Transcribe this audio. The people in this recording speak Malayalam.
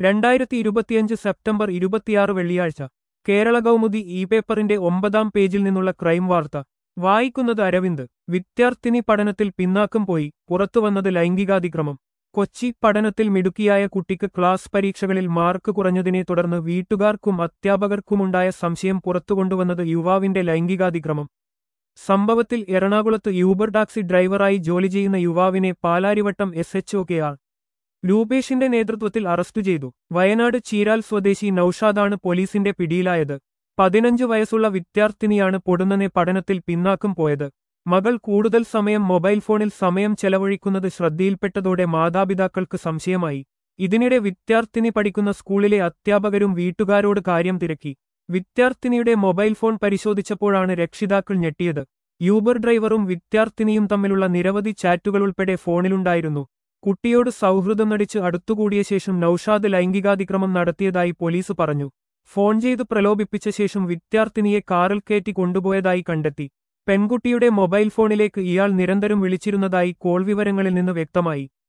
2025 സെപ്റ്റംബർ 26 വെള്ളിയാഴ്ച കേരള കൗമുദി പേപ്പറിന്റെ 9-ാം പേജിൽ നിന്നുള്ള ക്രൈം വാർത്ത വായിക്കുന്നത് അരവിന്ദ്. വിദ്യാർത്ഥിനി പഠനത്തിൽ പിന്നാക്കം പോയി, പുറത്തുവന്നത് ലൈംഗികാതിക്രമം. കൊച്ചി പഠനത്തിൽ മിടുക്കിയായ കുട്ടിക്ക് ക്ലാസ് പരീക്ഷകളിൽ മാർക്ക് കുറഞ്ഞതിനെ തുടർന്ന് വീട്ടുകാർക്കും അധ്യാപകർക്കുമുണ്ടായ സംശയം പുറത്തുകൊണ്ടുവന്നത് യുവാവിന്റെ ലൈംഗികാതിക്രമം. സംഭവത്തിൽ എറണാകുളത്ത് യൂബർ ടാക്സി ഡ്രൈവറായി ജോലി ചെയ്യുന്ന യുവാവിനെ പാലാരിവട്ടം SHO KR രൂപേഷിന്റെ നേതൃത്വത്തിൽ അറസ്റ്റ് ചെയ്തു. വയനാട് ചീരാൽ സ്വദേശി നൌഷാദാണ് പോലീസിന്റെ പിടിയിലായത്. 15 വയസ്സുള്ള വിദ്യാർത്ഥിനിയാണ് പൊടുന്നനെ പഠനത്തിൽ പിന്നാക്കം പോയത്. മകൾ കൂടുതൽ സമയം മൊബൈൽ ഫോണിൽ സമയം ചെലവഴിക്കുന്നത് ശ്രദ്ധയിൽപ്പെട്ടതോടെ മാതാപിതാക്കൾക്ക് സംശയമായി. ഇതിനിടെ വിദ്യാർത്ഥിനി പഠിക്കുന്ന സ്കൂളിലെ അധ്യാപകരും വീട്ടുകാരോട് കാര്യം തിരക്കി. വിദ്യാർത്ഥിനിയുടെ മൊബൈൽ ഫോൺ പരിശോധിച്ചപ്പോഴാണ് രക്ഷിതാക്കൾ ഞെട്ടിയത്. യൂബർ ഡ്രൈവറും വിദ്യാർത്ഥിനിയും തമ്മിലുള്ള നിരവധി ചാറ്റുകളുൾപ്പെടെ ഫോണിലുണ്ടായിരുന്നു. കുട്ടിയോട് സൗഹൃദം നടിച്ച് അടുത്തുകൂടിയ ശേഷം നൌഷാദ് ലൈംഗികാതിക്രമം നടത്തിയതായി പോലീസ് പറഞ്ഞു. ഫോൺ ചെയ്ത് പ്രലോഭിപ്പിച്ച ശേഷം വിദ്യാർത്ഥിനിയെ കാറിൽ കയറ്റി കൊണ്ടുപോയതായി കണ്ടെത്തി. പെൺകുട്ടിയുടെ മൊബൈൽ ഫോണിലേക്ക് ഇയാൾ നിരന്തരം വിളിച്ചിരുന്നതായി കോൾ വിവരങ്ങളിൽ നിന്ന് വ്യക്തമായി.